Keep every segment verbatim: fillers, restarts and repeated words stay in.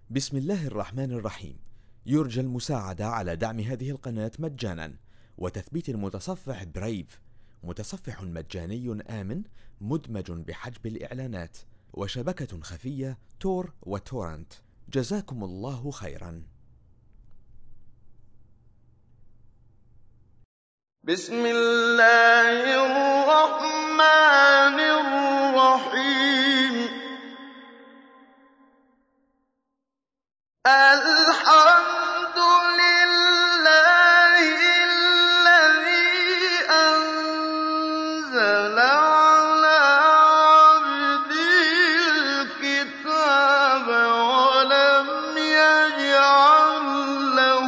بسم الله الرحمن الرحيم. يرجى المساعدة على دعم هذه القناة مجانا وتثبيت المتصفح برايف، متصفح مجاني آمن مدمج بحجب الإعلانات وشبكة خفية تور وتورنت. جزاكم الله خيرا. بسم الله الرحمن الرحيم. الحمد لله الذي أنزل على عبده الكتاب ولم يجعل له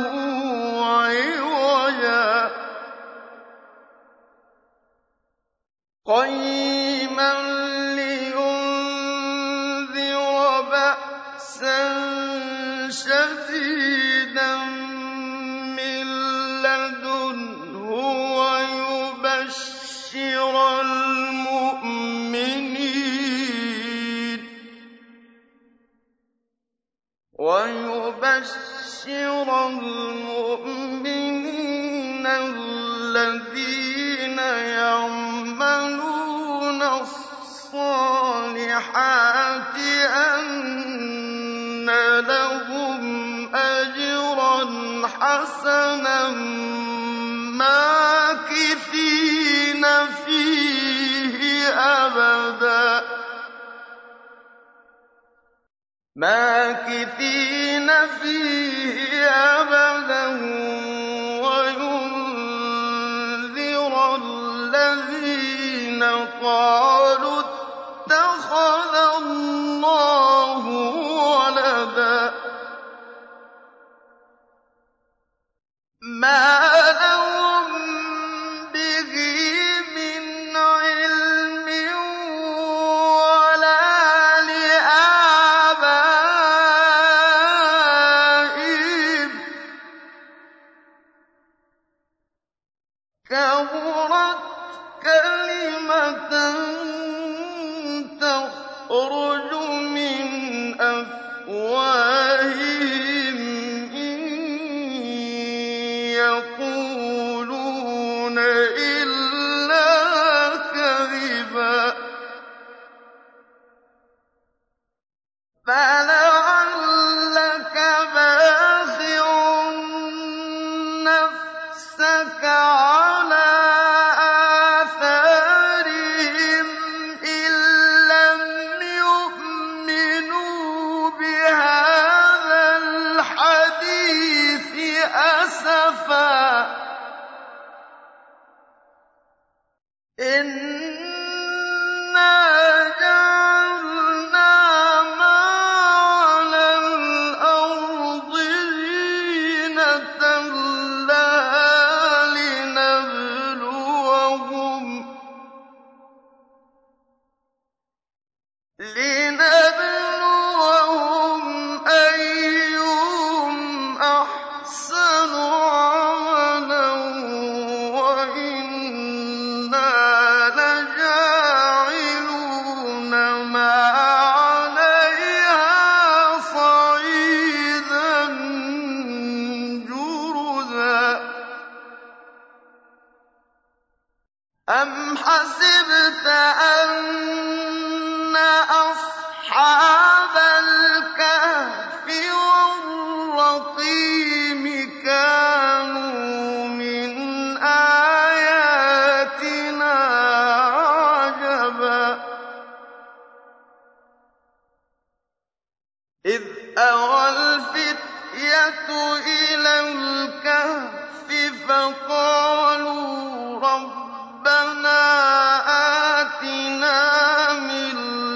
عوجا قيما لينذر بأسا شديدا من لدنه ويبشر المؤمنين ويبشر المؤمنين الذين يعملون الصالحات أن لهم أجرا حسنا ماكثين فيه أبدا ماكثين فيه أبدا وينذر الذين قالوا اتخذ الله ولدا ما لهم به من علم ولا لآبائهم كبرت كلمة تخرج من أفواههم إن يقولون إلا كذبا فلعلك باخع نفسك على آثارهم إن لم يؤمنوا بهذا الحديث أسفا إنا جعلنا ما على الأرض زينة لها لنبلوهم لنبلوهم أيهم أحسن عملا وإنا لجاعلون ما عليها صعيدا جرزا أم حسبت أن أصحاب الكهف والرقيم كانوا من آياتنا عجبا إذ أوى الفتية إلى الكهف فقالوا ربنا آتنا من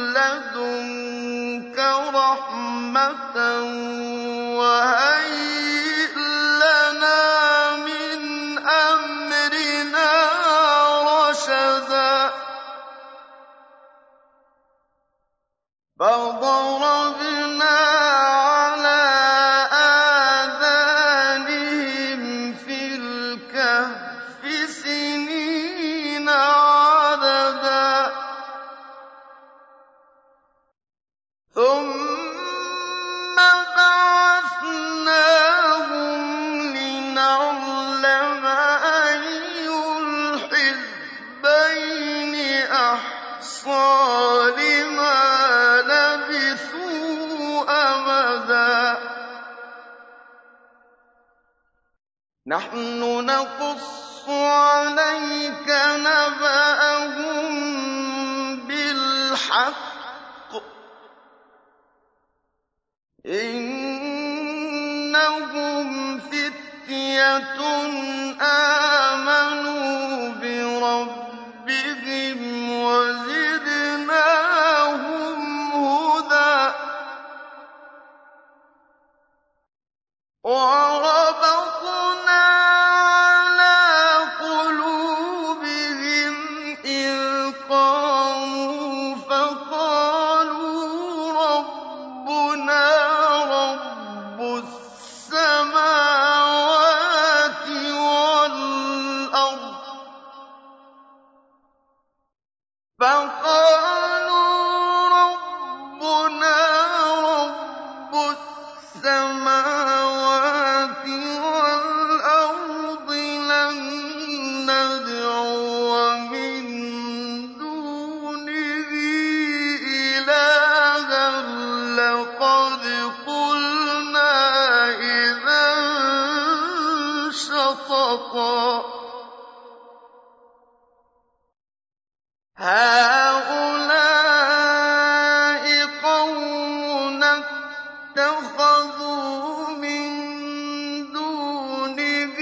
لدنك رحمة وهيئ لنا من أمرنا رشدا فضربنا على آذانهم في الكهف سنين عددا ثم بعد نَحْنُ نَقُصُّ عَلَيْكَ نَبَأَهُم بِالْحَقِّ ۚ إِنَّهُمْ فِتْيَةٌ آمَنُوا بِرَبِّهِمْ وَزِدْنَاهُمْ هُدًى. وَرَبَطْنَا عَلَىٰ قُلُوبِهِمْ إِذْ قَامُوا فَقَالُوا رَبُّنَا رَبُّ السَّمَاوَاتِ وَالْأَرْضِ فَقَالُوا رَبُّنَا رَبُّ السَّمَاوَاتِ وَالْأَرْضِ لَن نَّدْعُوَ مِن دُونِهِ إِلَٰهًا لَّقَدْ قُلْنَا إِذًا شَطَطًا. هَٰؤُلَاءِ قَوْمُنَا اتَّخَذُوا مِن دُونِهِ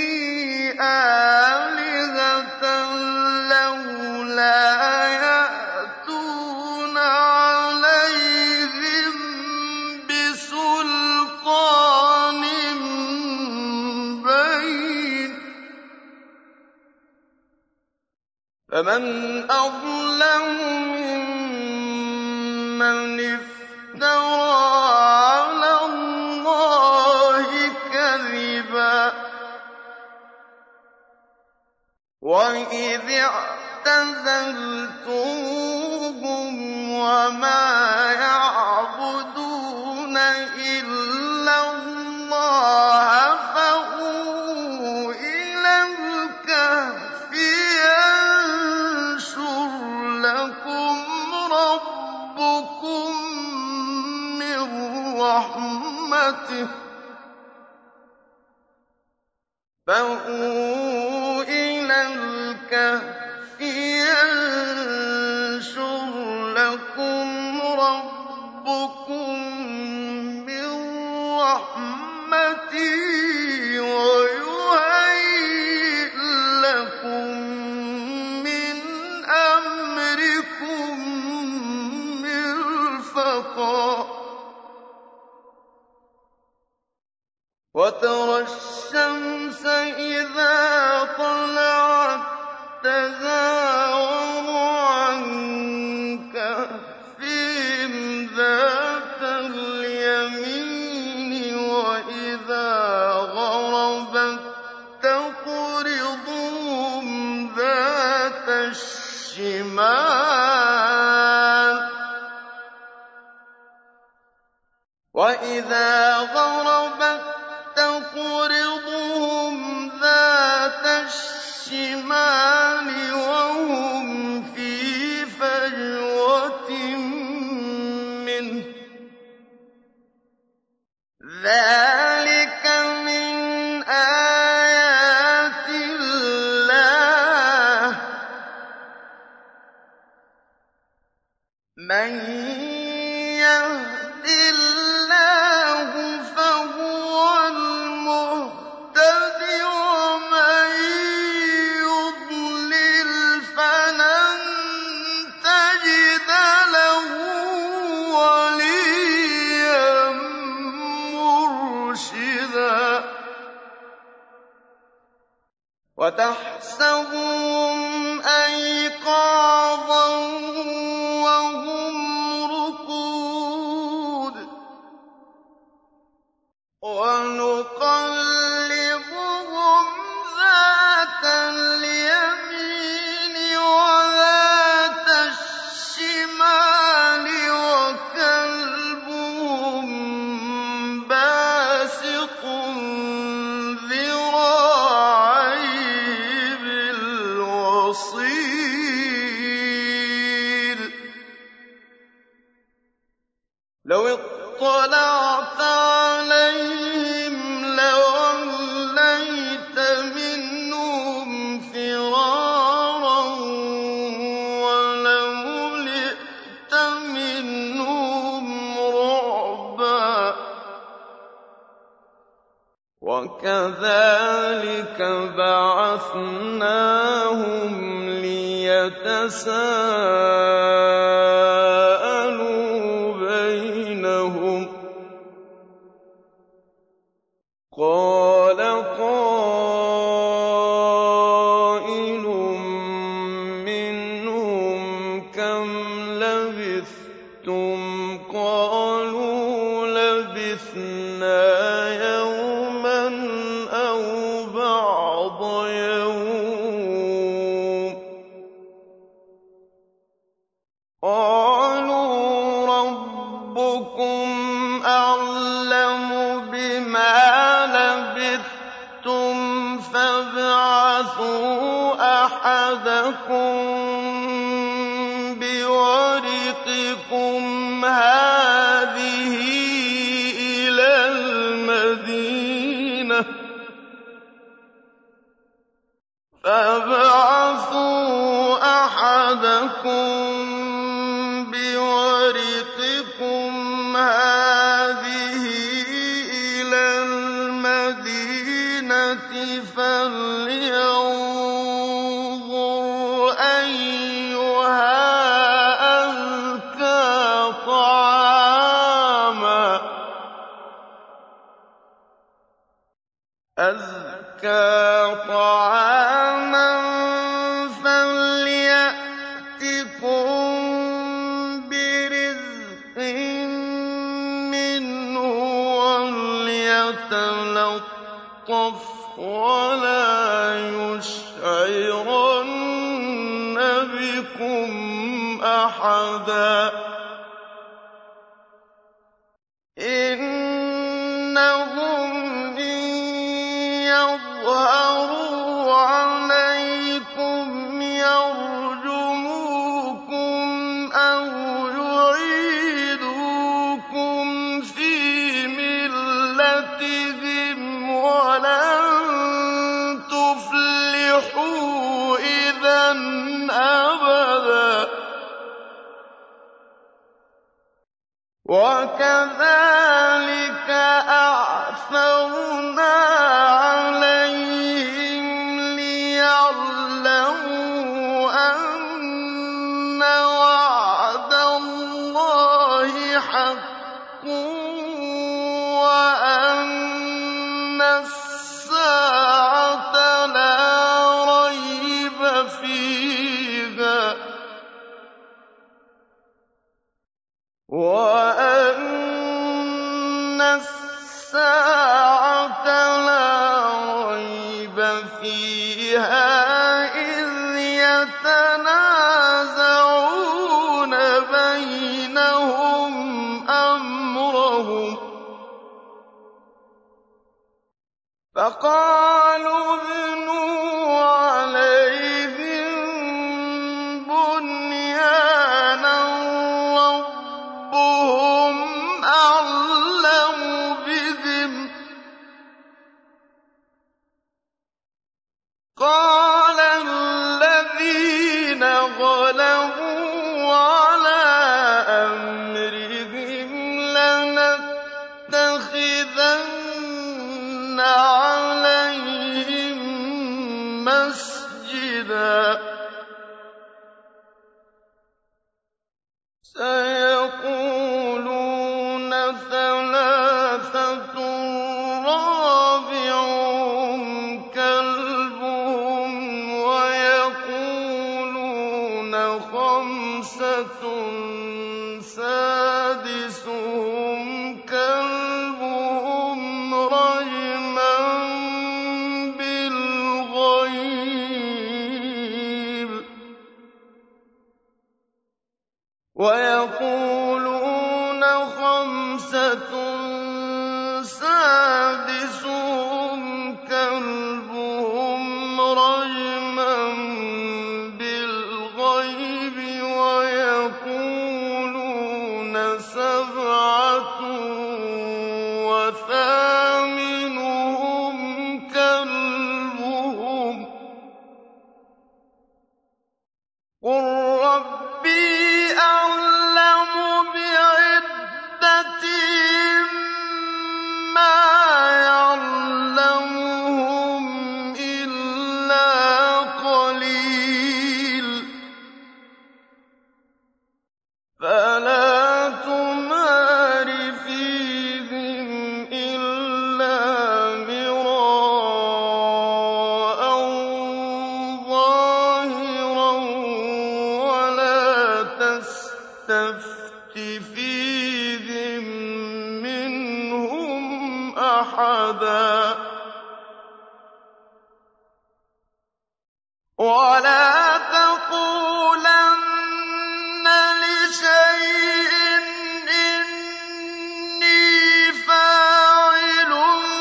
آلِهَةً لَّوْلَا يَأْتُونَ عَلَيْهِم بِسُلْطَانٍ بَيِّنٍ ۖ فَمَنْ أَظْلَمُ مِمَّنِ افْتَرَىٰ عَلَى اللَّهِ كَذِبًا. وَإِذِ اعْتَزَلْتُمُوهُمْ وَمَا يَعْبُدُونَ إِلَّا اللَّهَ فَأْوُوا إِلَى الْكَهْفِ يَنشُرْ لَكُمْ رَبُّكُم مِّن رَّحْمَتِهِ ۚ فَأْوُوا إِلَى الْكَهْفِ يَنشُرْ لَكُمْ رَبُّكُم مِّن رَّحْمَتِهِ وَيُهَيِّئْ لَكُم مِّنْ أَمْرِكُم مِّرْفَقًا. وَتَرَى الشَّمْسَ إِذَا طَلَعَت تَّزَاوَرُ عَن كَهْفِهِمْ ذَاتَ الْيَمِينِ وَإِذَا غَرَبَت تَّقْرِضُهُمْ ذَاتَ الشِّمَالِ وَإِذَا غَرَبَت تَّقْرِضُهُمْ ذَاتَ الشِّمَالِ وَهُمْ فِي فَجْوَةٍ مِّنْهُ ۚ ذَٰلِكَ مِنْ آيَاتِ اللَّهِ ۗ مَن يَهْدِ اللَّهُ فَهُوَ الْمُهْتَدِ ۖ وَمَن يُضْلِلْ فَلَن تَجِدَ لَهُ وَلِيًّا مُّرْشِدًا. وَتَحْسَبُهُمْ أَيْقَاظًا وَهُمْ رُقُودٌ ۚ وَنُقَلِّبُهُمْ ذَاتَ الْيَمِينِ وَذَاتَ الشِّمَالِ وَكَلْبُهُم بَاسِطٌ ذِرَاعَيْهِ بِالْوَصِيدِ ۚ لَوِ اطَّلَعْتَ عَلَيْهِمْ لَوَلَّيْتَ وَكَذَٰلِكَ بَعَثْنَاهُمْ لِيَتَسَاءَلُوا بَيْنَهُمْ ۚ قَالَ قَائِلٌ مِّنْهُمْ كَمْ لَبِثْتُمْ ۖ قَالُوا لَبِثْنَا يَوْمًا أَوْ بَعْضَ يَوْمٍ ۚ قَالُوا رَبُّكُمْ أَعْلَمُ بِمَا لَبِثْتُمْ فَابْعَثُوا أَحَدَكُم بِوَرِقِكُمْ هَٰذِهِ إِلَى الْمَدِينَةِ فَابْعَثُوا أَحَدَكُم بِوَرِقِكُمْ هَٰذِهِ إِلَى الْمَدِينَةِ فَلْيَنظُرْ أَيُّهَا أَزْكَىٰ طَعَامًا فَلْيَأْتِكُم بِرِزْقٍ مِّنْهُ وَلْيَتَلَطَّفْ وَلَا يُشْعِرَنَّ بِكُمْ أَحَدًا إِنَّهُمْ إِن يَظْهَرُوا عَلَيْكُمْ يَرْجُمُوكُمْ أَوْ يُعِيدُوكُمْ فِي مِلَّتِهِمْ وَلَن تُفْلِحُوا إِذًا أَبَدًا وَكَذَٰلِكَ أَعْثَرْنَا عَلَيْهِمْ لِيَعْلَمُوا أَنَّ وَعْدَ اللَّهِ حَقٌّ وَأَنَّ السَّاعَةَ لَا رَيْبَ فِيهَا وَأَنَّ السَّاعَةَ لَا رَيْبَ فِيهَا إِذْ يَتَنَازَعُونَ بَيْنَهُمْ أَمْرَهُمْ ۖ فَقَالُوا ابْنُوا عَلَيْهِم بُنْيَانًا رَّبُّهُمْ أَعْلَمُ بِهِمْ ۚ قَالَ الَّذِينَ غَلَبُوا عَلَىٰ أَمْرِهِمْ لَنَتَّخِذَنَّ عَلَيْهِم مَّسْجِدًا سَيَقُولُونَ ثَلَاثَةٌ رَّابِعُهُمْ كَلْبُهُمْ وَيَقُولُونَ خَمْسَةٌ سَادِسُهُمْ كَلْبُهُمْ رَجْمًا بِالْغَيْبِ وَيَقُولُونَ خَمْسَةٌ سَادِسُهُمْ كَلْبُهُمْ رَجْمًا بِالْغَيْبِ وَيَقُولُونَ سَبْعَةٌ وَثَامِنُهُمْ كَلْبُهُمْ ۚ قُل رَّبِّي أَعْلَمُ بِعِدَّتِهِم مَّا يَعْلَمُونَ أَحَدًا وَلَا تَقُولَنَّ لِشَيْءٍ إِنِّي فَاعِلٌ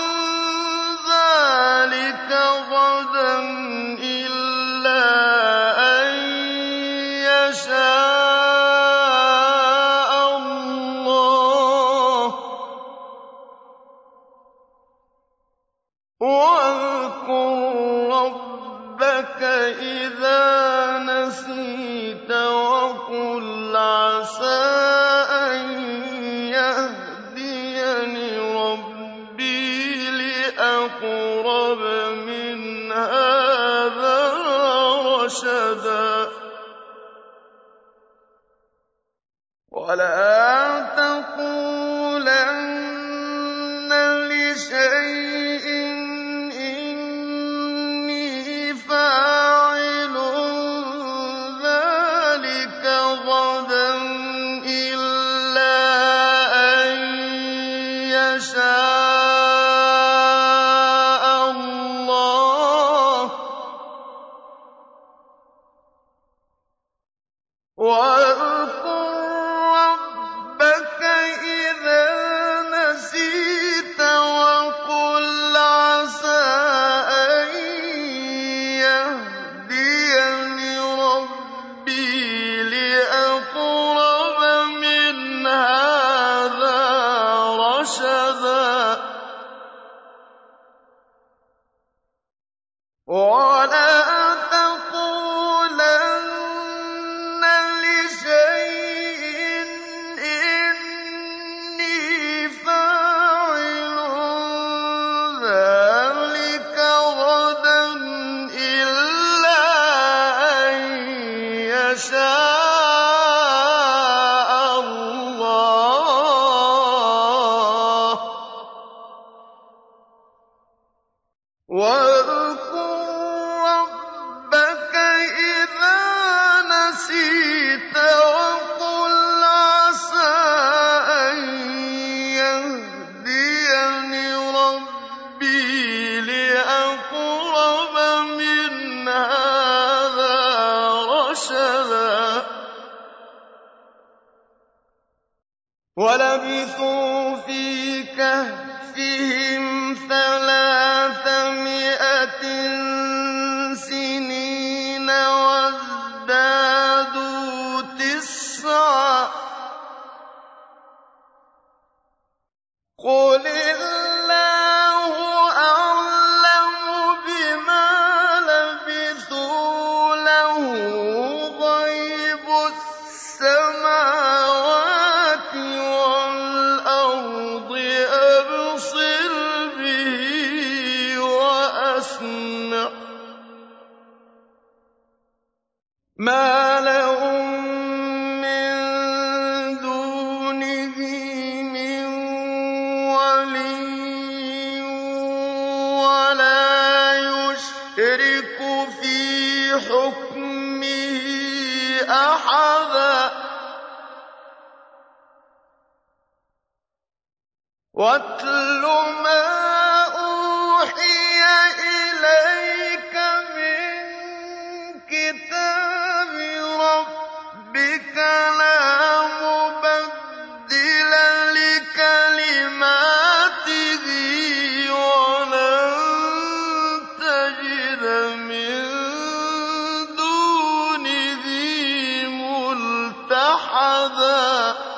ذَٰلِكَ غَدًا إِلَّا أَن يَشَاءَ اللَّهُ ۚ وَاذْكُر رَّبَّكَ إِذَا نَسِيتَ وَقُلْ عَسَىٰ أَن يَهْدِيَنِ رَبِّي لِأَقْرَبَ مِنْ هَٰذَا رَشَدًا وَلَا تَقُولَنَّ لِشَيْءٍ إِنِّي فَاعِلٌ ذَٰلِكَ غَدًا إِلَّا أَن يَشَاءَ اللَّهُ ۚ وَاذْكُر رَّبَّكَ إِذَا نَسِيتَ وَقُلْ عَسَىٰ أَن يَهْدِيَنِ رَبِّي لِأَقْرَبَ مِنْ هَٰذَا رَشَدًا وَلَا تَقُولَنَّ لِشَيْءٍ إِنِّي فَاعِلٌ ذَٰلِكَ غَدًا إِلَّا أَن يَشَاءَ اللَّهُ ۚ وَاذْكُر رَّبَّكَ إِذَا نَسِيتَ وَقُلْ عَسَىٰ أَن يَهْدِيَنِ رَبِّي لِأَقْرَبَ مِنْ هَٰذَا رَشَدًا وَلَبِثُوا فِي كَهْفِهِمْ ثَلَاثَمِائَةٍ سِنِينَ وَازْدَادُوا تِسْعًا ۚ قُلِ اللَّهُ أَعْلَمُ بِمَا لَبِثُوا لَهُ غَيْبُ السَّمَاوَاتِ وَالْأَرْضِ أَبْصِرْ بِهِ وَأَسْمِعْ ۚ مَا لَهُم مِّن دُونِهِ مِن وَلِيٍّ وَلَا يُشْرِكُ فِي حُكْمِهِ أَحَدًا وَاتْلُ مَا أُوحِيَ إِلَيْكَ مِن كِتَابِ رَبِّكَ لَا مُبَدِّلَ لِكَلِمَاتِهِ وَلَن تَجِدَ مِن دُونِهِ مُلْتَحَدًا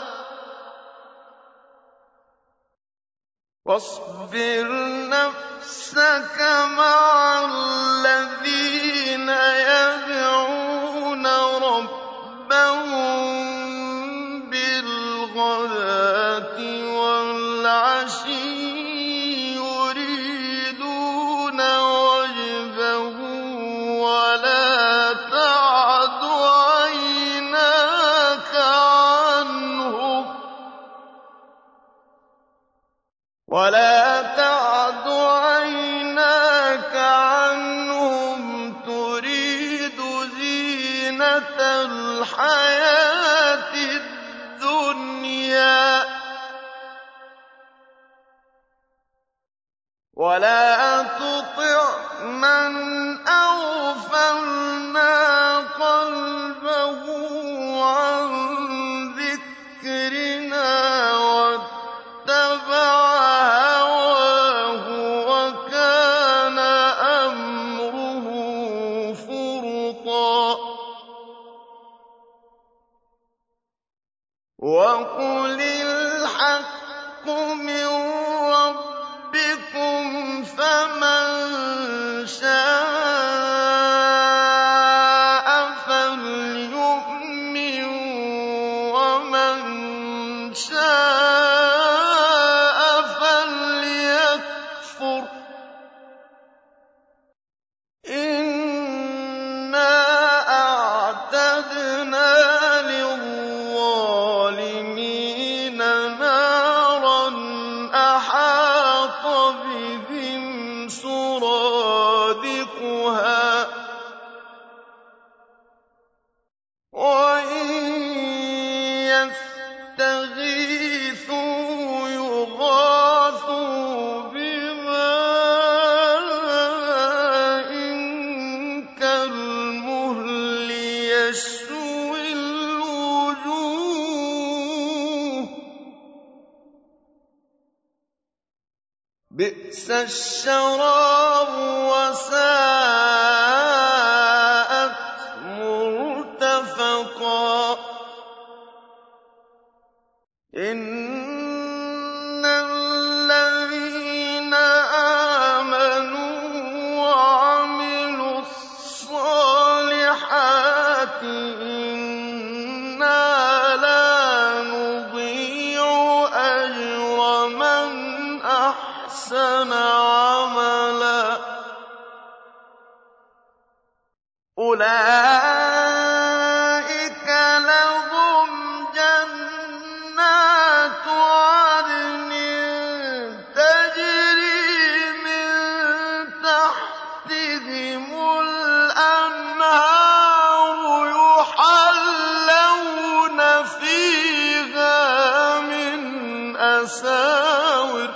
وَاصْبِرْ نَفْسَكَ مَعَ الَّذِينَ يَدْعُونَ رَبَّهُم بِالْغَدَاةِ وَالْعَشِيِّ يُرِيدُونَ وَجْهَهُ وَلَا تَعْدُ عَيْنَاكَ عَنْهُمْ وَلَا تَعْدُ عَيْنَاكَ عَنْهُمْ تُرِيدُ زِينَةَ الْحَيَاةِ الدُّنْيَا وَلَا تُطِعْ مَنْ أَغْفَلْنَا قَلْبَهُ عَن ذِكْرِنَا وَاتَّبَعَ هَوَاهُ وَكَانَ أَمْرُهُ فُرُطًا وَقُلِ الْحَقُّ مِن رَّبِّكُمْ فَمَن شَاءَ فَلْيُؤْمِن وَمَن شَاءَ فَلْيَكْفُرْ ۚ إِنَّا أَعْتَدْنَا لِلظَّالِمِينَ نَارًا أَحَاطَ بِهِمْ سُرَادِقُهَا ۚ وَإِن يَسْتَغِيثُوا يُغَاثُوا بِمَاءٍ كَالْمُهْلِ يَشْوِي الْوُجُوهَ ۚ بِئْسَ الشَّرَابُ وَسَاءَتْ مُرْتَفَقًا إِنَّ الَّذِينَ آمَنُوا وَعَمِلُوا الصَّالِحَاتِ إِنَّا لَا نُضِيعُ أَجْرَ مَنْ أَحْسَنَ عَمَلًا أُولَٰئِكَ لَهُمْ جَنَّاتُ عَدْنٍ تَجْرِي مِن تَحْتِهِمُ الْأَنْهَارُ يُحَلَّوْنَ فِيهَا مِنْ أَسَاوِرَ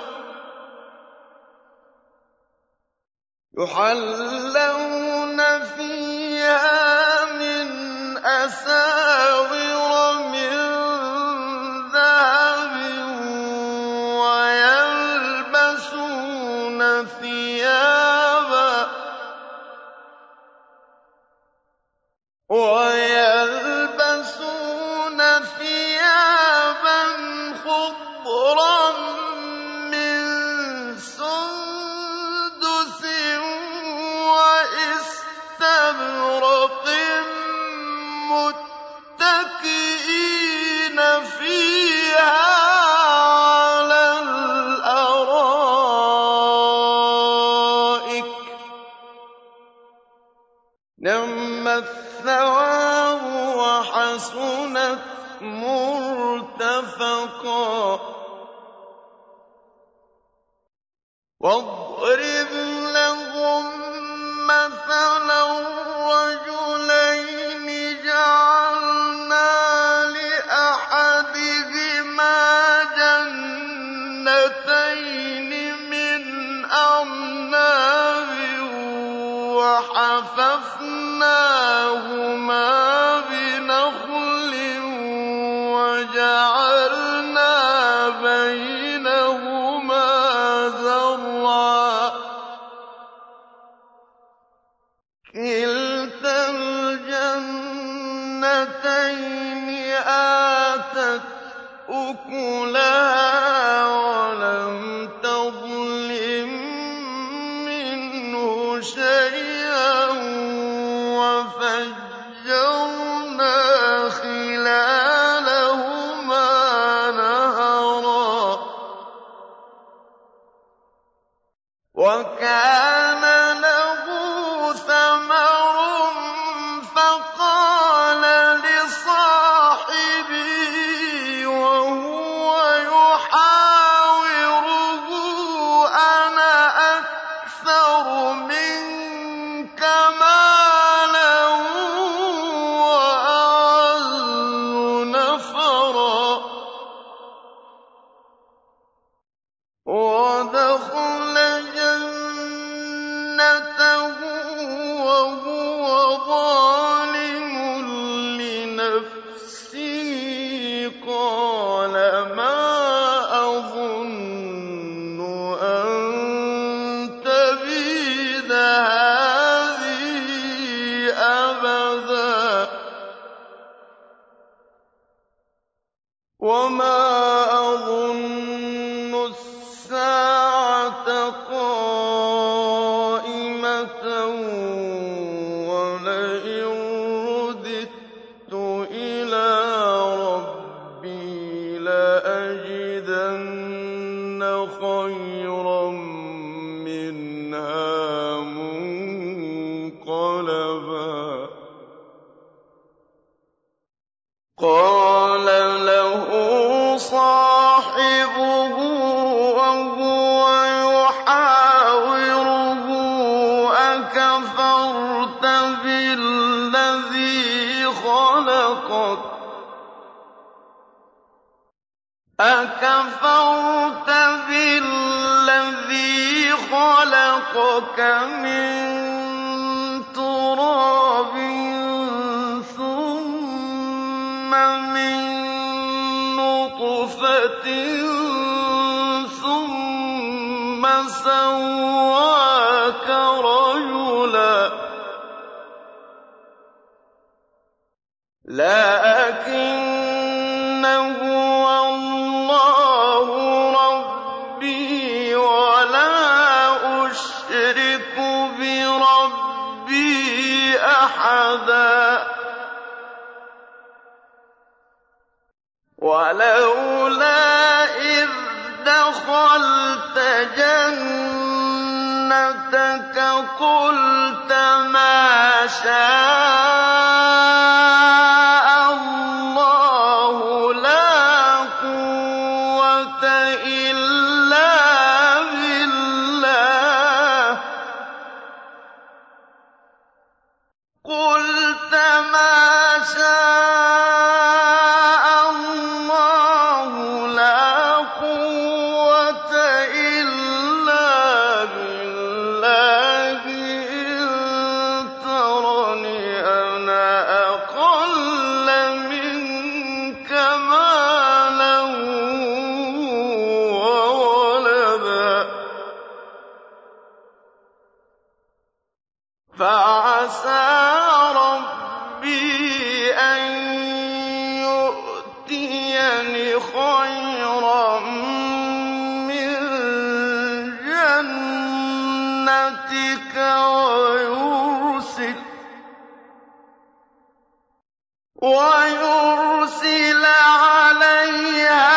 يُحَلَّوْنَ فِيهَا مِنْ أَسَاوِرَ مِن ذَهَبٍ وَيَلْبَسُونَ ثِيَابًا وَيَلْبَسُونَ ثِيَابًا خُضْرًا مِّن سُندُسٍ وَإِسْتَبْرَقٍ مُّتَّكِئِينَ فِيهَا عَلَى الْأَرَائِكِ ۚ نِعْمَ الثَّوَابُ وَحَسُنَتْ مُرْتَفَقًا وَاضْرِبْ لَهُم مَّثَلًا رَّجُلَيْنِ جَعَلْنَا لِأَحَدِهِمَا جَنَّتَيْنِ مِنْ أَعْنَابٍ وَحَفَفْنَاهُمَا بِنَخْلٍ وَجَعَلْنَا بَيْنَهُمَا زَرْعًا كِلْتَا الْجَنَّتَيْنِ آتَتْ أُكُلَهَا وَلَمْ تَظْلِم مِّنْهُ شَيْئًا وَفَجَّرْنَا خِلَالَهُمَا نَهَرًا وَكَانَ لَهُ ثَمَرٌ فَقَالَ لِصَاحِبِهِ وَهُوَ يُحَاوِرُهُ أَنَا أَكْثَرُ مِنكَ مَالًا وَأَعَزُّ نَفَرًا ودخل قَائِمَةً وَلَئِن رُّدِدتُّ إِلَىٰ رَبِّي لَأَجِدَنَّ خَيْرًا مِّنْهَا مُنقَلَبًا قَالَ لَهُ صَاحِبُهُ وَهُوَ يُحَاوِرُهُ أَكَفَرْتَ بِالَّذِي خَلَقَكَ أَكَفَرْتَ بِالَّذِي خَلَقَكَ مِن تُرَابٍ ثُمَّ مِن نُّطْفَةٍ ثُمَّ سَوَّاكَ رَجُلًا لَّٰكِنَّ هُوَ اللَّهُ رَبِّي وَلَا أُشْرِكُ بِرَبِّي أَحَدًا وَلَوْلَا إِذْ دَخَلْتَ جَنَّتَكَ قُلْتَ مَا شَاءَ اللَّهُ لَا قُوَّةَ إِلَّا بِاللَّهِ قُلْتَ مَا شَاءَ اللَّهُ لَا قُوَّةَ إِلَّا بِاللَّهِ إِن تَرَنِ أَنَا أَقَلَّ مِنكَ مَالًا وَوَلَدًا فَعَسَىٰ رَبِّي أَن يُؤْتِيَنِ خَيْرًا مِّن جَنَّتِكَ وَيُرْسِلَ عَلَيْهَا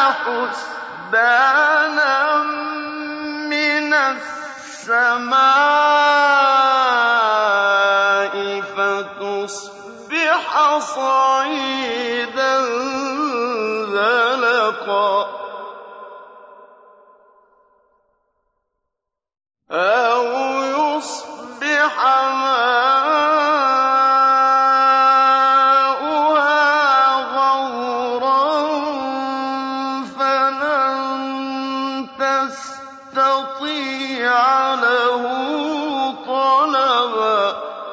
حُسْبَانًا مِّنَ السَّمَاءِ فَتُصْبِحَ صَعِيدًا زَلَقًا أَوْ يُصْبِحَ مَاؤُهَا غَوْرًا فَلَن تَسْتَطِيعَ لَهُ طَلَبًا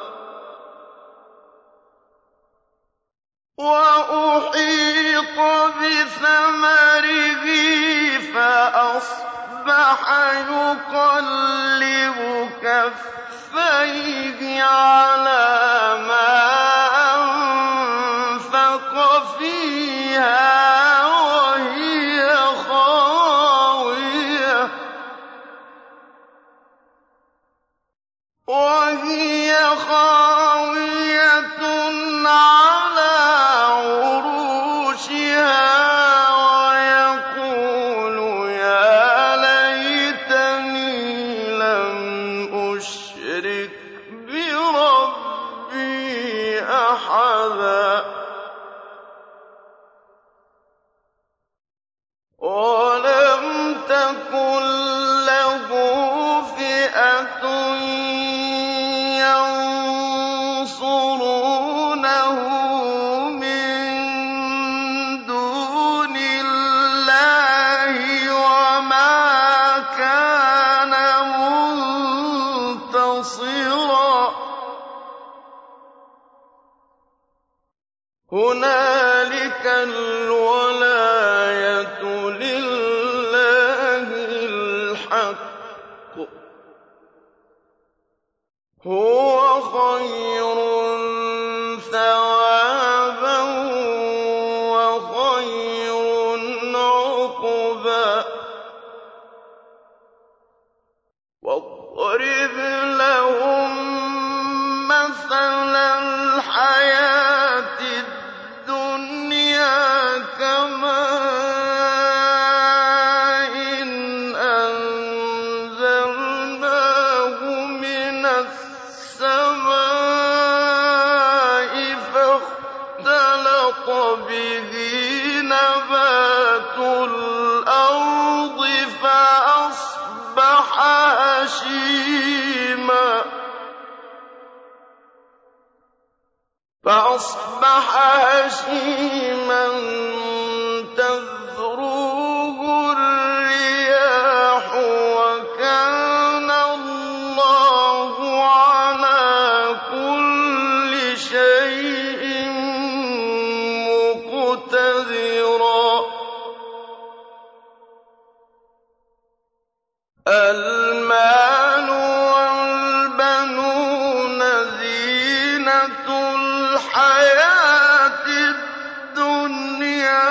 وَأُحِيطَ بِثَمَرِهِ فَأَصْبَحَ يُقَلِّبُ كَفَّيْهِ عَلَىٰ مَا أَنفَقَ فِيهَا وَهِيَ خَاوِيَةٌ عَلَىٰ عُرُوشِهَا وَيَقُولُ يَا لَيْتَنِي لَمْ أُشْرِكْ بِرَبِّي أَحَدًا وَلَمْ تَكُن لَّهُ فِئَةٌ يَنصُرُونَهُ مِن دُونِ اللَّهِ وَمَا كَانَ مُنتَصِرًا هُنَالِكَ الْوَلَايَةُ لِلَّهِ الْحَقِّ ۚ هُوَ خَيْرٌ ثَوَابًا وَخَيْرٌ عُقْبًا وَاضْرِبْ لَهُم مَّثَلَ الْحَيَاةِ الدُّنْيَا كَمَاءٍ أَنزَلْنَاهُ مِنَ السَّمَاءِ فَاخْتَلَطَ بِهِ نَبَاتُ الْأَرْضِ فَأَصْبَحَ هَشِيمًا فأصبح هشيما تذروه الرياح وكان الله على كل شيء مقتدرا المال والبنون زينة الحياة الدنيا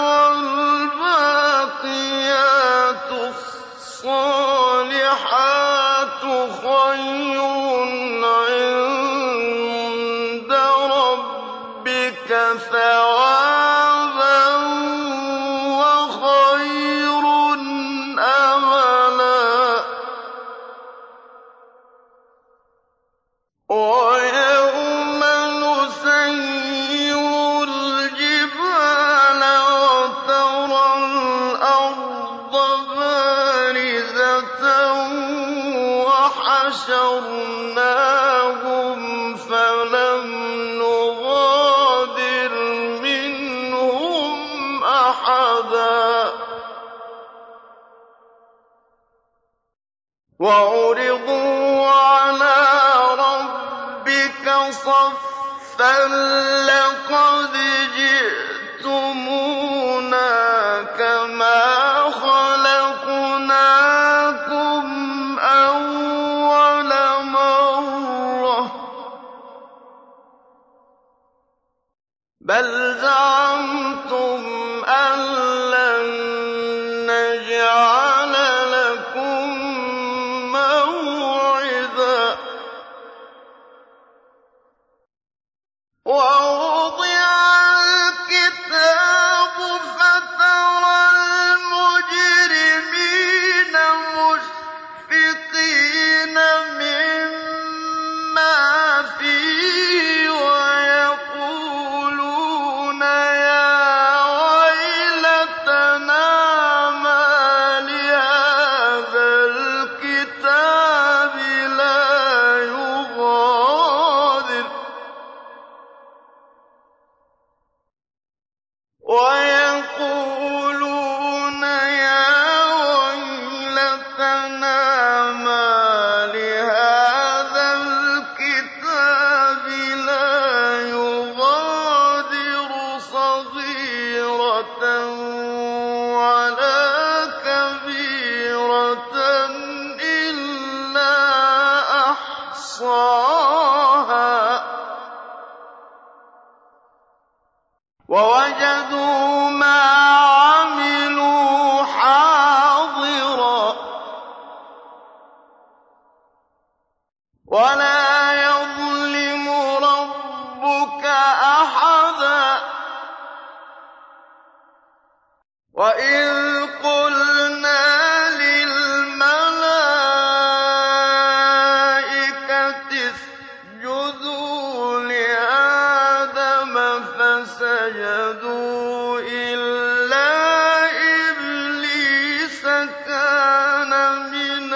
والباقيات الصالحات خير عند ربك ثوابا وخير أملا ويوم نسير الجبال وترى الأرض بارزة وحشرناهم فلم نغادر منهم أحدا وعرضوا على ربك صفا لقد جئتمونا كما خلقناكم أول مرة بل زعمتم أن لن نجعل لكم موعدا ووضع الكتاب فترى المجرمين مشفقين مما فيه ويقولون يا ويلتنا ما لهذا الكتاب لا يغادر ويقولون يا ويلتنا ما لهذا الكتاب لا يغادر صغيرة ولا كبيرة إلا أحصاها ووجدوا ما عملوا حاضرا ولا يظلم ربك أحدا وإذ قلنا للملائكة اسجدوا لآدم فسجدوا إلا إبليس كان من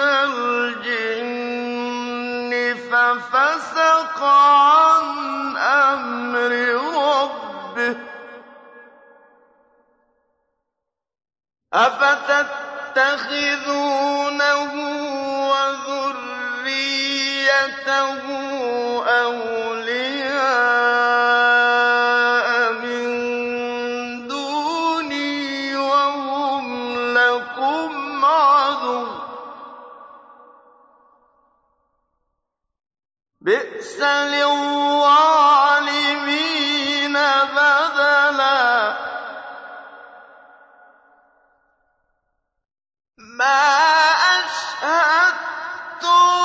الجن ففسق عن أمر ربه أفتتخذونه وذريته أولياء من دوني وهم لكم عدو بئس للظالمين بدلا ما أشهدتم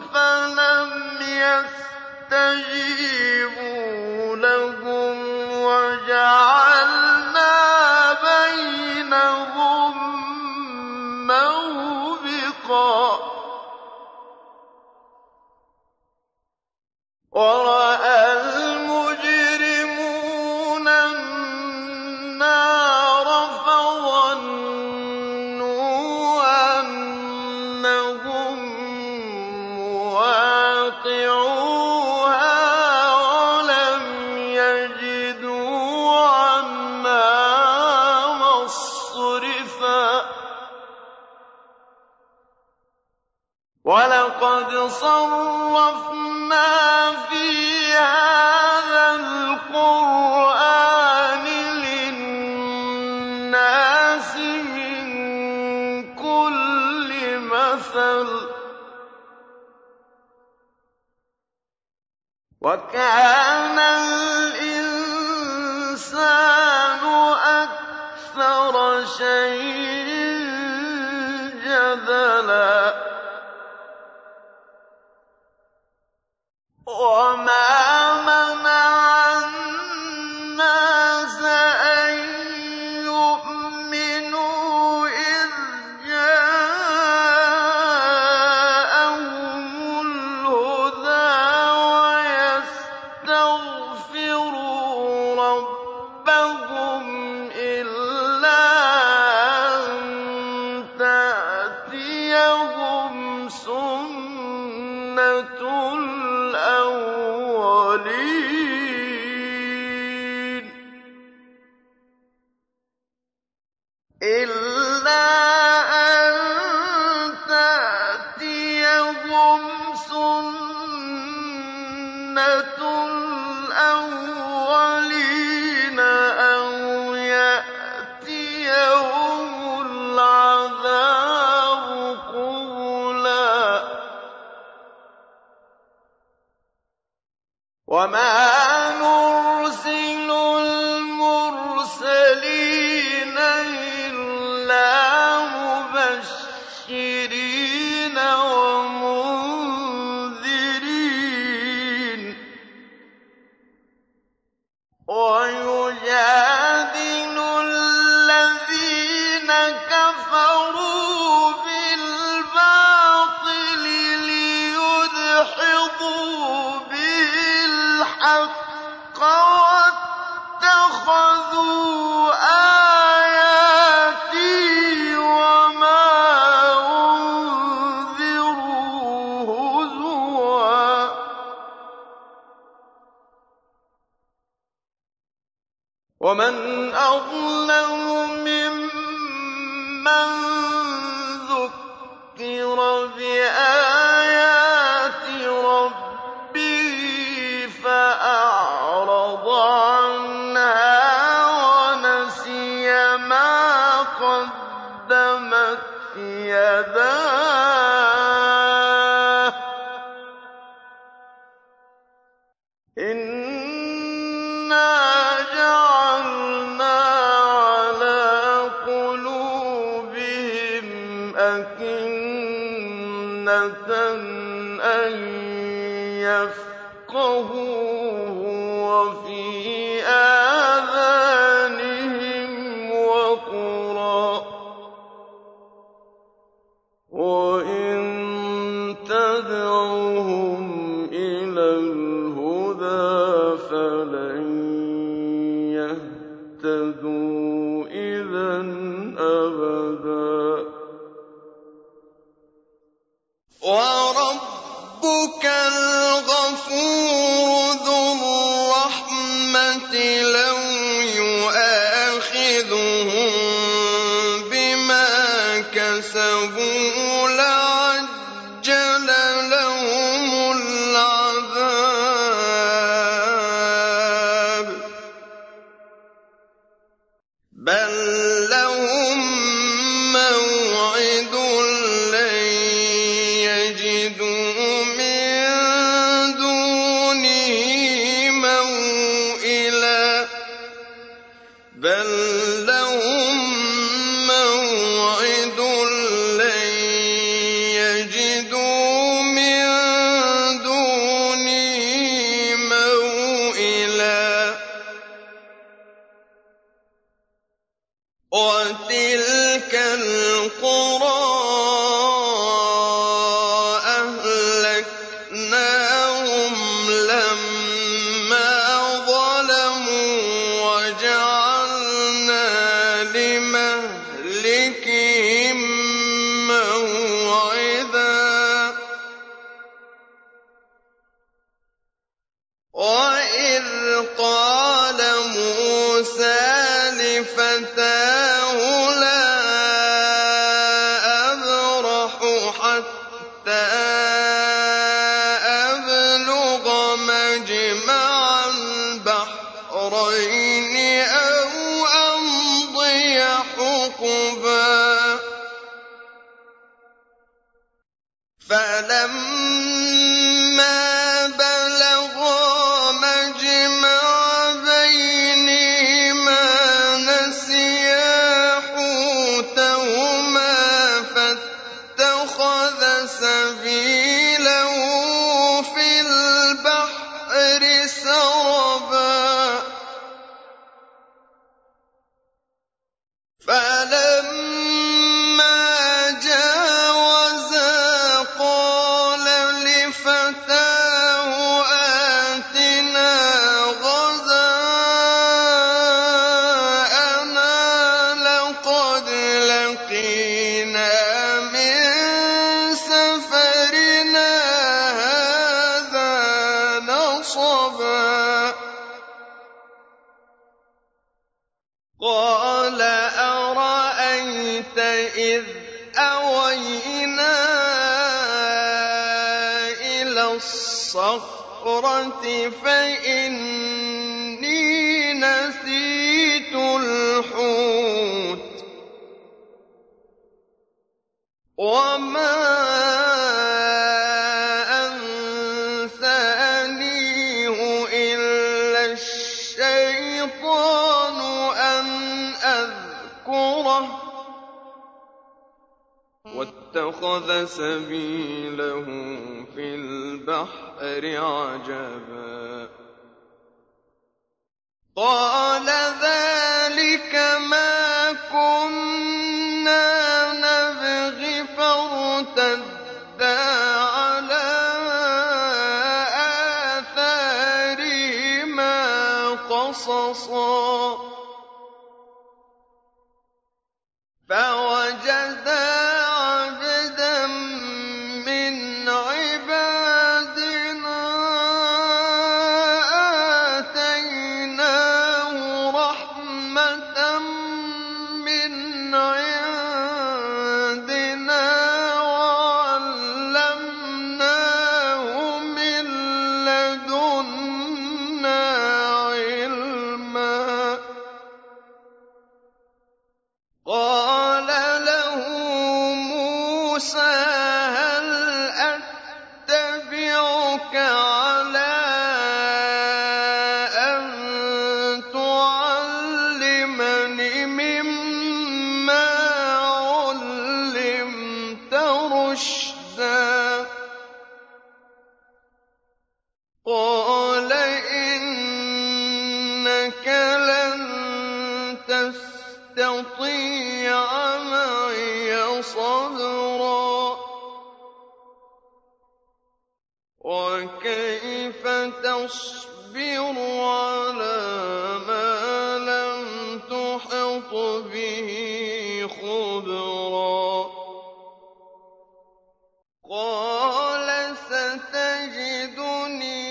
فلم يستجيبوا لهم وجعلنا بينهم موبقا ورأى المجرمون النار فظنوا أنهم مواقعوها ولم يجدوا عنها مصرفا ولقد صرفنا في هذا القرآن للناس من كل مثل وكان الإنسان أكثر شيء جدلا وما منع الناس أن يؤمنوا إذ جاءهم الهدى ويستغفروا ربهم إلا أن تأتيهم سنة الأولين إلا أن تأتيهم سنة الأولين أو يأتيهم العذاب قبلا وما نرسل المرسلين إلا مبشرين ومنذرين ويجادل الذين كفروا بالباطل ليدحضوا به الحق واتخذوا آياتي وما أنذروا هزوا ومن أظلم ممن ذكر بآيات ربه فأعرض عنها ونسي ما قدمت يداه إنا جعلنا على قلوبهم أكنة أن يفقهوه وفي آذانهم وقرا وإن تدعوهم إلى الهدى فلن يهتدوا إذا أبدا وربك الغفور ذو الرحمة لو يؤاخذهم بما كسبوا لعجل لهم العذاب بل لهم موعد لن يجدوا من وَتِلْكَ الْقُرَىٰ أَهْلَكْنَاهُمْ لَمَّا ظَلَمُوا وَجَعَلْنَا لِمَهْلِكِهِم مَّوْعِدًا وَإِذْ قَالَ مُوسَىٰ لِفَتَاهُ لَا أَبْرَحُ حَتَّىٰ أَبْلُغَ مَجْمَعَ الْبَحْرَيْنِ أَوْ أَمْضِيَ حُقُبًا فَلَمَّا بَلَغَا مَجْمَعَ بَيْنِهِمَا نَسِيَا حُوتَهُمَا فَاتَّخَذَ سَبِيلَهُ فِي الْبَحْرِ سَرَبًا فَلَمَّا جَاوَزَا قَالَ لِفَتَاهُ آتِنَا غَدَاءَنَا لَقَدْ لَقِينَا مِن سَفَرِنَا هَٰذَا نَصَبًا قَالَ أَرَأَيْتَ إِذْ أَوَيْنَا إِلَى الصَّخْرَةِ فَإِنِّي نَسِيتُ الْحُوتَ وَمَا أَنسَانِيهُ إِلَّا الشَّيْطَانُ أَنْ أَذْكُرَهُ وَاتَّخَذَ سَبِيلَهُ فِي الْبَحْرِ عَجَبًا قَالَ ذَٰلِكَ مَا كُنَّا نَبْغِ فَارْتَدَّا عَلَىٰ آثَارِهِمَا قَصَصًا فَوَجَدَا عَبْدًا مِّنْ عِبَادِنَا آتَيْنَاهُ رَحْمَةً مِّنْ عِندِنَا وَعَلَّمْنَاهُ مِن لَّدُنَّا عِلْمًا قَالَ له مُوسَىٰ هَلْ أَتَّبِعُكَ عَلَىٰ أَن تُعَلِّمَنِ مِمَّا عُلِّمْتَ رُشْدًا قَالَ إِنَّكَ لَن تَسْتَطِيعَ مَعِيَ صَبْرًا وَكَيْفَ تَصْبِرُ عَلَىٰ مَا لَمْ تُحِطْ بِهِ خُبْرًا قَالَ سَتَجِدُنِي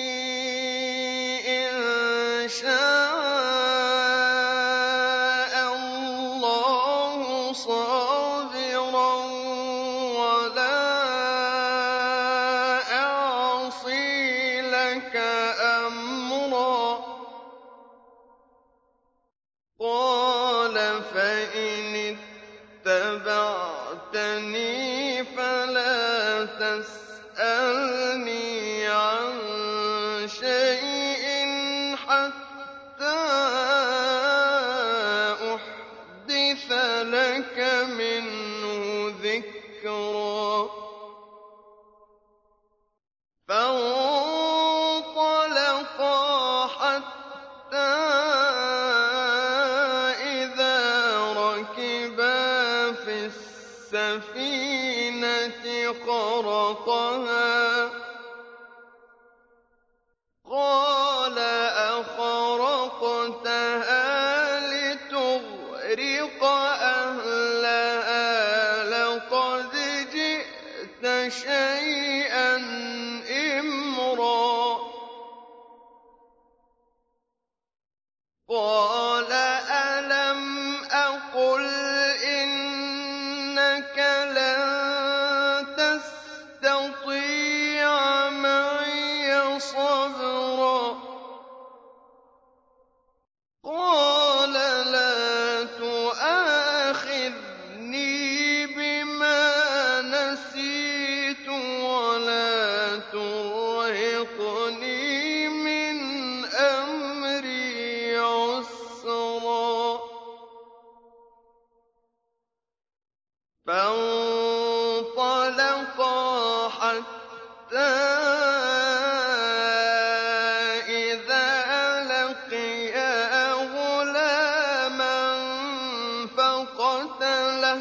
إِن شَاءَ اللَّهُ صَابِرًا وَلَا أَعْصِي لَكَ أَمْرًا قَالَ فَإِنِ اتَّبَعْتَنِي فَلَا تَسْأَلْنِي عَن شَيْءٍ حَتَّىٰ أُحْدِثَ لَكَ مِنْهُ ذِكْرًا فَانطَلَقَا السفينة خرقها قال أخرقتها لتغرق أهلها لقد جئت شيئا إمرا قال ألم أقل إنك لن تستطيع معي صبرا قال لا تؤاخذني بما نسيت ولا ترهقني من أمري عسرا فانطلقا حتى إذا لقيا غلاما فقتله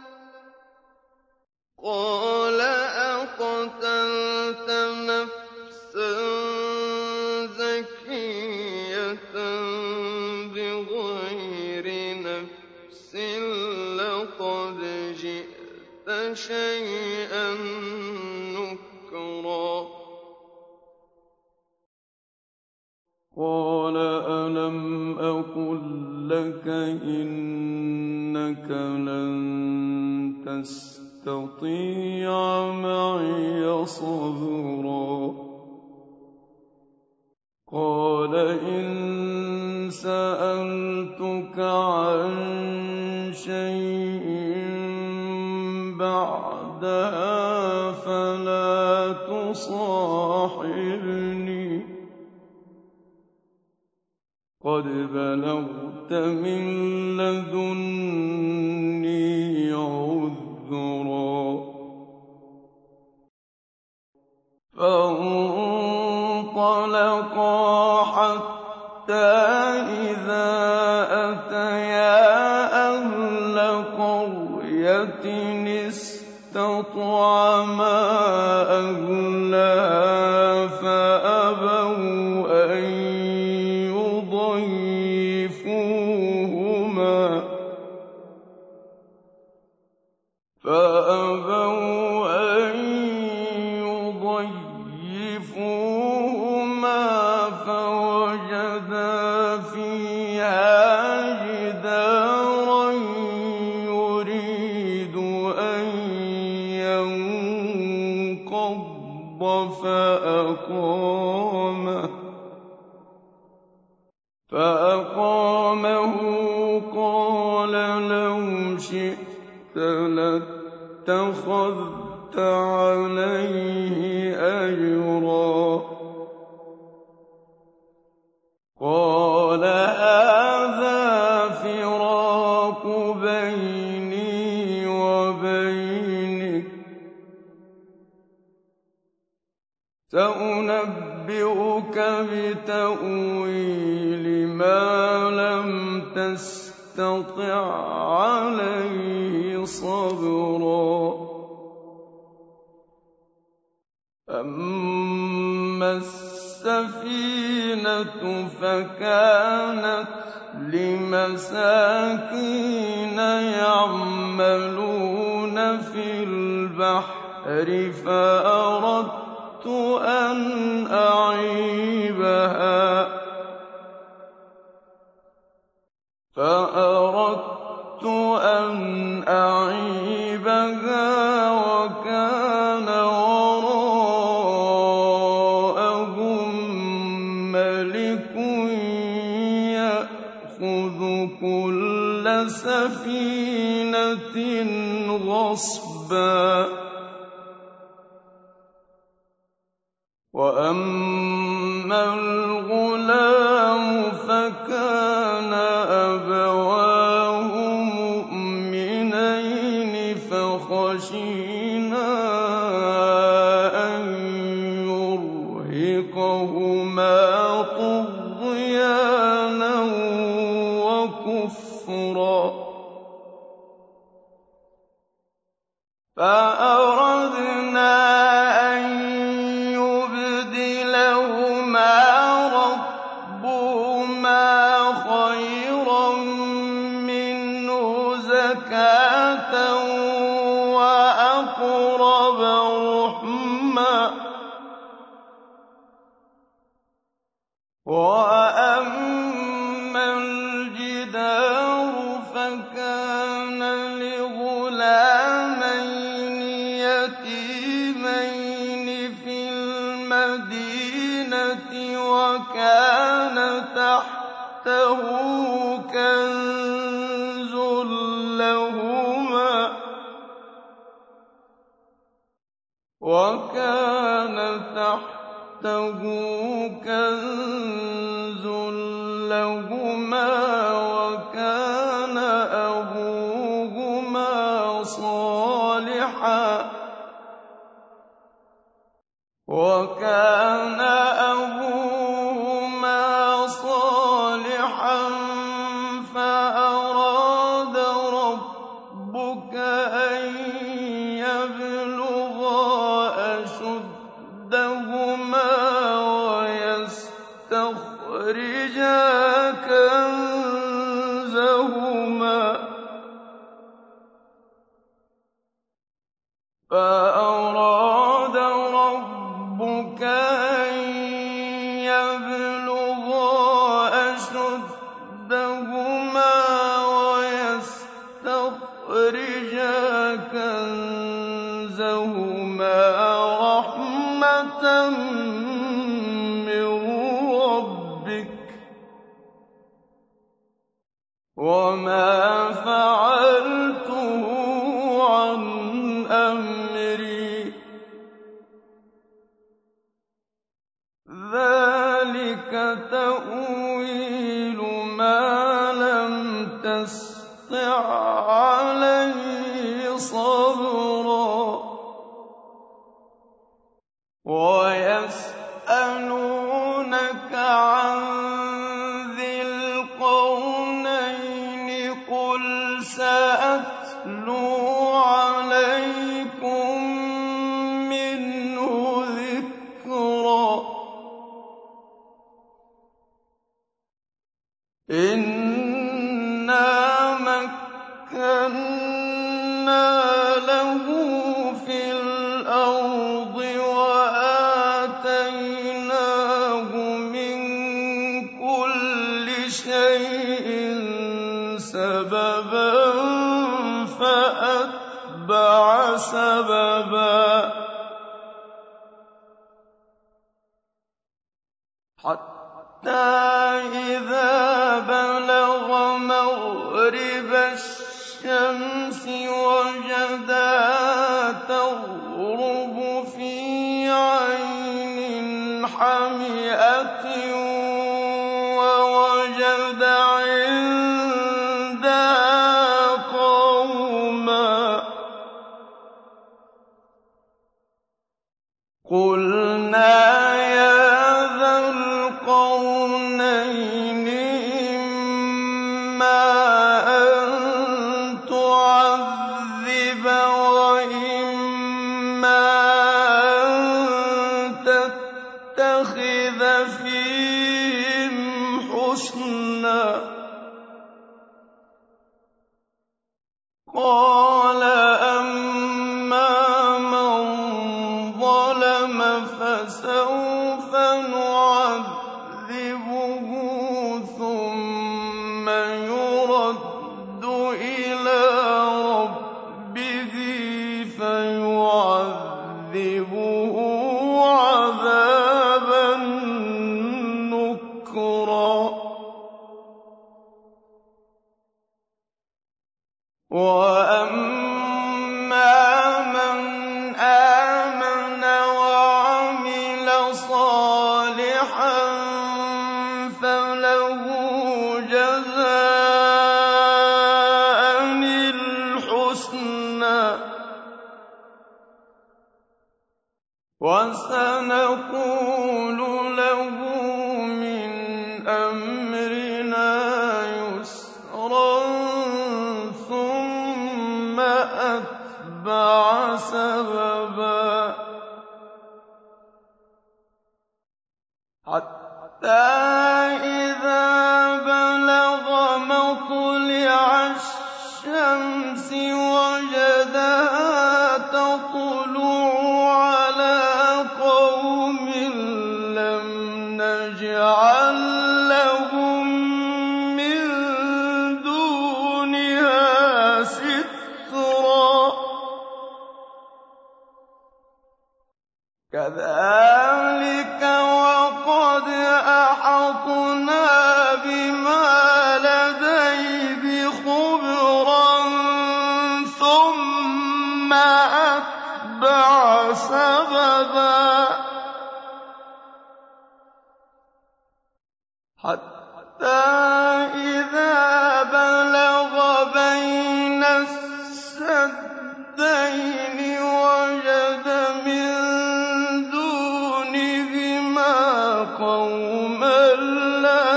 قال أقتلت نفسا زكية بغير نفس لقد جئت شيئا نكرا قال ألم أقل لك إنك لن تستطيع معي صبرا قال إن سألتك عن شيء بعدها فلا تصاحبني قد بلغت من لدني عذرا فانطلقا حتى إذا أتيا أهل قرية استطعما أهلها فأبوا أن يضيفوهما فأبوا أن يضيفوهما فوجدا فيها جدارا يريد أن ينقض فأقامه فأقامه قال لو شئت لاتخذت عليه أجرا قال هذا فراق بيني وبينك سأنبئك بتأويل ما لم تستطع عليه صبرا أما السفينة فكانت لمساكين يعملون في البحر فأردت أن أعيبها فأردت أن أعيبها وكان وراءهم ملك يأخذ كل سفينة غصبا وأما الغلام فكان أبواه مؤمنين فخشينا أن يرهقهما طغيانا وكفرا وَأَمَّا الْجِدَارُ فَكَانَ لِغُلَامَيْنِ يَتِيمَيْنِ فِي الْمَدِينَةِ وَكَانَ تَحْتَهُ كَنزٌ لَّهُمَا وَكَانَ تَحْتَهُ كَنزٌ لَّهُمَا وَكَانَ أَبُوهُمَا صَالِحًا وَكَانَ أَبُوهُمَا صَالِحًا فَأَرَادَ رَبُّكَ أَن يَبْلُغَا أَشُدَّهُمَا وَيَسْتَخْرِجَا كَنزَهُمَا فَأَرَادَ رَبُّكَ أَن يَبْلُغَا أَشُدَّهُمَا وَيَسْتَخْرِجَا كَنزَهُمَا رَحْمَةً مِّن رَّبِّكَ ۚ وَمَا فَعَلْتُهُ عَنْ أَمْرِي ۚ ذَٰلِكَ تَأْوِيلُ مَا لَمْ تَسْطِع عَّلَيْهِ صَبْرًا وَيَسْأَلُونَكَ عَن ذِي الْقَرْنَيْنِ قُلْ سَأَتْلُو عَلَيْكُم مِّنْهُ ذِكْرًا إِنَّا مَكَّنَّا لَهُ فِي الْأَرْضِ وَآتَيْنَاهُ مِن كُلِّ شَيْءٍ سَبَبًا فَأَتْبَعَ سَبَبًا حَتَّىٰ إِذَا بَلَغَ مَغْرِبَ الشَّمْسِ وَجَدَهَا تَغْرُبُ فِي عَيْنٍ حَمِئَةٍ وَوَجَدَ عِندَهَا قَوْمًا قُلْنَا يَا ذَا الْقَرْنَيْنِ إِمَّا أَن تُعَذِّبَ وَإِمَّا أَن تَتَّخِذَ فِيهِمْ حُسْنًا ۚ قَالَ أَمَّا مَن ظَلَمَ فَسَوْفَ نُعَذِّبُهُ ثُمَّ يُرَدُّ إِلَىٰ رَبِّهِ فَيُعَذِّبُهُ عَذَابًا نُّكْرًا وَأَمَّا مَنْ آمَنَ وَعَمِلَ صَالِحًا فَلَهُ جَزَاءً الْحُسْنَىٰ ۖ وَسَنَقُولُ لَهُ مِنْ أَمْرِنَا يُسْرًا ثُمَّ أَتْبَعَ سَبَبًا حَتَّىٰ إِذَا بَلَغَ مَطْلِعَ الشَّمْسِ وَجَدَهَا تَطْلُعُ عَلَىٰ قَوْمٍ لَّمْ نَجْعَل حتى إذا بلغ بين السدين وجد من دونهما قوما لا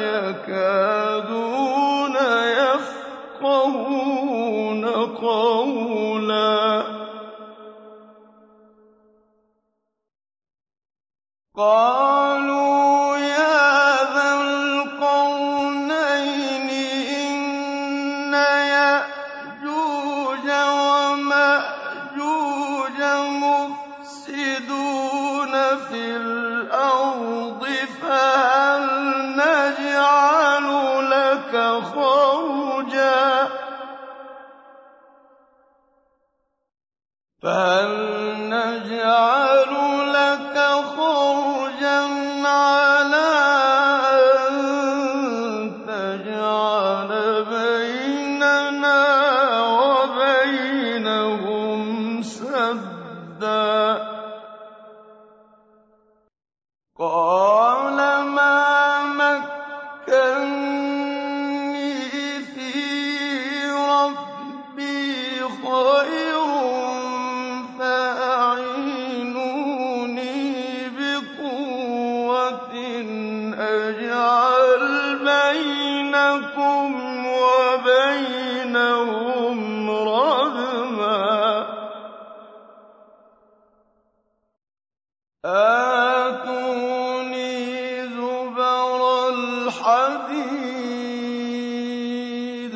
يكادون يفقهون قولا قالوا يا ذا القرنين إن يأجوج ومأجوج مفسدون في الأرض فهل نجعل لك خرجا فهل نجعل لك خرجا على أن تجعل بيننا وبينهم سدا قال ما مكني فيه ربي خير فأعينوني بقوة أجعل بينكم وبينهم ردما آتوني زبر الحديد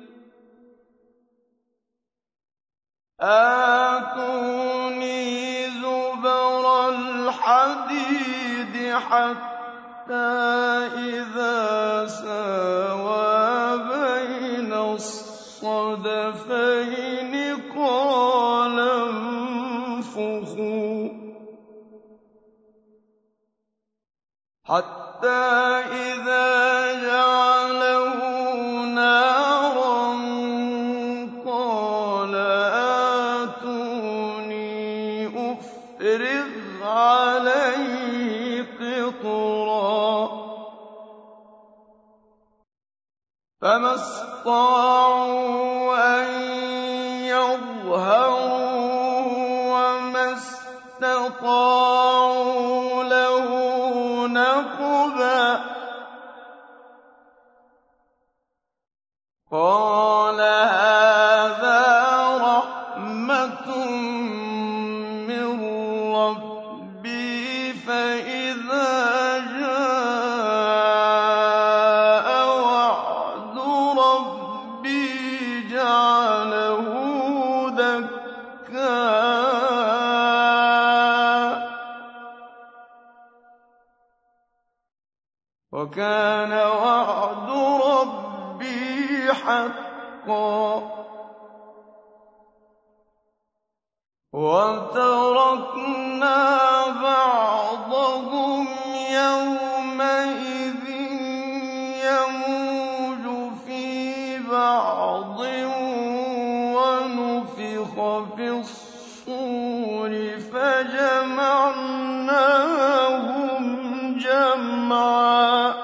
آتوني زبر الحديد حتى إذا ساوى بين الصدفين قال انفخوا حتى إذا جعله نارا قال آتوني أفرغ عليه قطرا فما استطاعوا أن يظهروه وما استطاعوا له نقبا قال هذا رحمة من ربي فإذا جاء وعد ربي جعله دكا وكان وعد ربي حقا وتركنا بعضهم يومئذ يموج في بعض ونفخ في الصور فجمعناهم جمعا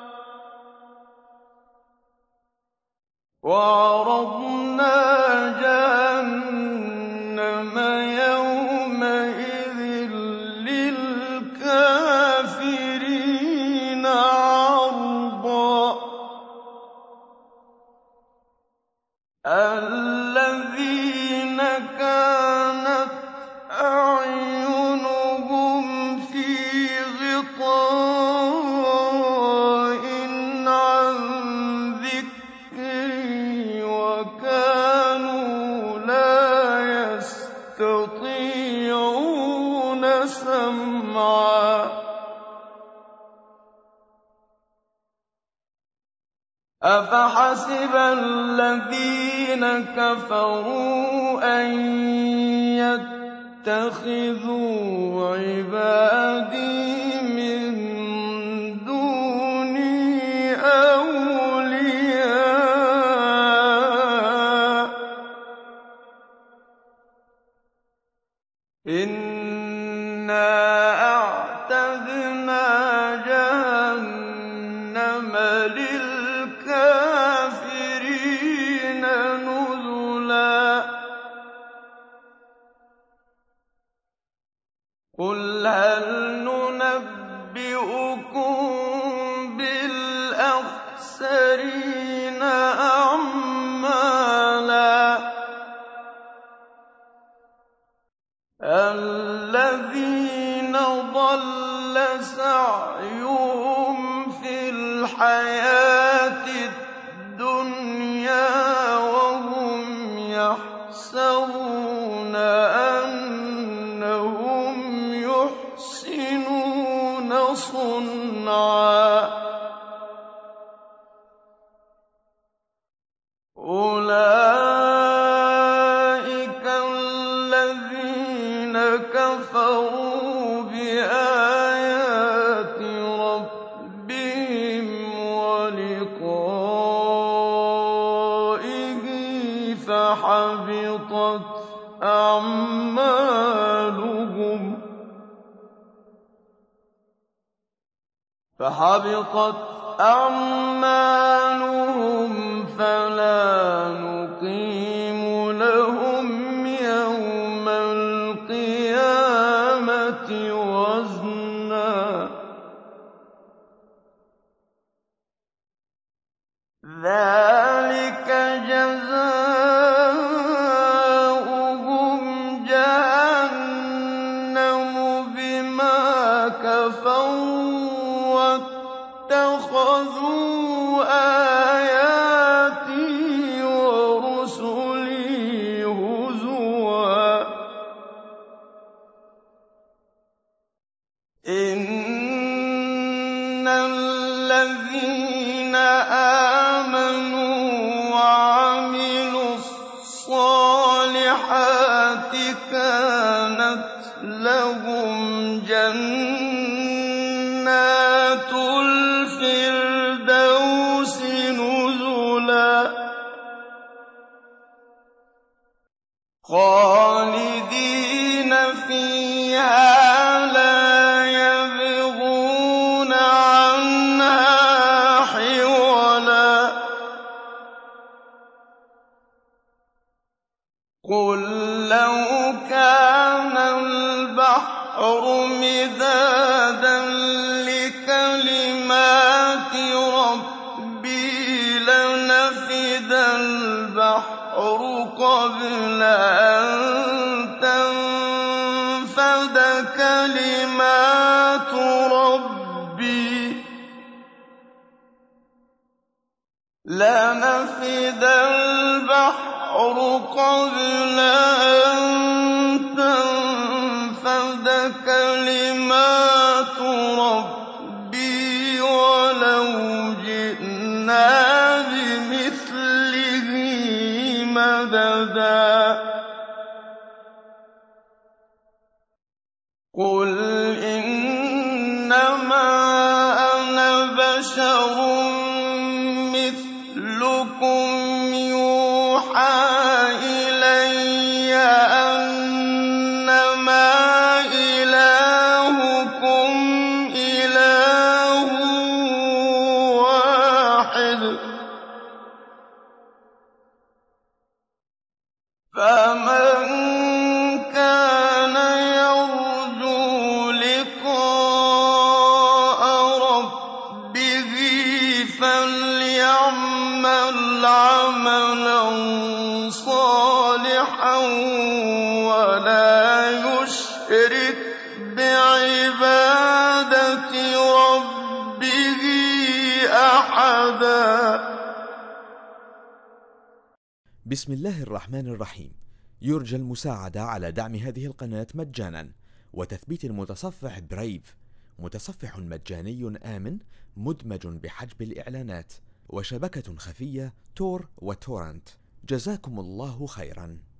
وعرضنا جهنم يومئذ للكافرين عرضا الذين كانت أعينهم في غطاء عن ذكري وكانوا لا يستطيعون سمعا أفحسب الذين كفروا أن يتخذوا عبادي من دوني أولياء إنا أعتدنا جهنم بِالْأَخْسَرِينَ أَعْمَالًا الَّذِينَ ضَلَّ سَعْيُهُمْ فِي الْحَيَاةِ الدُّنْيَا وَهُمْ يَحْسَبُونَ أَنَّهُمْ يُحْسِنُونَ صُنْعًا أُولَٰئِكَ الَّذِينَ كَفَرُوا بِآيَاتِ رَبِّهِمْ وَلِقَائِهِ فَحَبِطَتْ أَعْمَالُهُمْ فَحَبِطَتْ أَعْمَالُهُمْ فَلَا نُقِيمُ لَهُمْ يَوْمَ الْقِيَامَةِ وَزْنًا ذَٰلِكَ جَزَاؤُهُمْ جَهَنَّمُ بِمَا كَفَرُوا وَاتَّخَذُوا آيَاتِي وَرُسُلِي هُزُوًا إِنَّ الَّذِينَ آمَنُوا وَعَمِلُوا الصَّالِحَاتِ كَانَتْ لَهُمْ جَنَّاتُ الْفِرْدَوْسِ نُزُلًا خَالِدِينَ فِيهَا لَا يَبْغُونَ عَنْهَا حِوَلًا قُل لَّوْ كَانَ الْبَحْرُ مِدَادًا لِّكَلِمَاتِ رَبِّي لَنَفِدَ الْبَحْرُ قَبْلَ أَن تَنفَدَ كَلِمَاتُ رَبِّي لَنَفِدَ الْبَحْرُ قَبْلَ أَن تَنفَدَ كَلِمَاتُ رَبِّي وَلَوْ جِئْنَا بِمِثْلِهِ مَدَدًا قُلْ إِنَّمَا أَنَا بَشَرٌ مِّثْلُكُمْ يُوحَىٰ إِلَيَّ أَنَّمَا إِلَٰهُكُمْ إِلَٰهٌ وَاحِدٌ فَمَن كَانَ يَرْجُو لِقَاءَ رَبِّهِ فَلْيَعْمَلْ عَمَلًا صَالِحًا وَلَا يُشْرِكْ بِعِبَادَةِ رَبِّهِ أَحَدًا بسم الله الرحمن الرحيم. يرجى المساعدة على دعم هذه القناة مجانا وتثبيت المتصفح برايف، متصفح مجاني آمن مدمج بحجب الإعلانات، وشبكة خفية تور وتورنت. جزاكم الله خيرا.